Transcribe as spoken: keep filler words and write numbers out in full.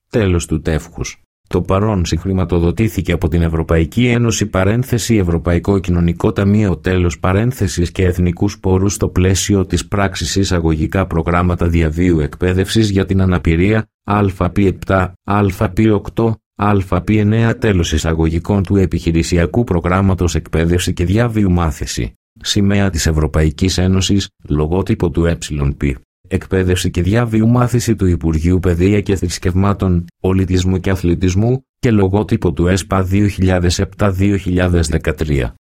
τέλος του τεύχους. Το παρόν συγχρηματοδοτήθηκε από την Ευρωπαϊκή Ένωση παρένθεση Ευρωπαϊκό Κοινωνικό Ταμείο τέλος παρένθεσης και εθνικούς πόρους στο πλαίσιο της πράξης εισαγωγικά προγράμματα διαβίου εκπαίδευσης για την αναπηρία Α Π επτά, Α Π οκτώ, Α Π εννέα τέλος εισαγωγικών του επιχειρησιακού προγράμματος εκπαίδευση και διαβίου μάθηση. Σημαία της Ευρωπαϊκής Ένωσης, λογότυπο του ΕΠ. Εκπαίδευση και διαβίου μάθηση του Υπουργείου Παιδεία και Θρησκευμάτων, Πολιτισμού και Αθλητισμού και λογότυπο του ΕΣΠΑ δύο χιλιάδες επτά με δύο χιλιάδες δεκατρία.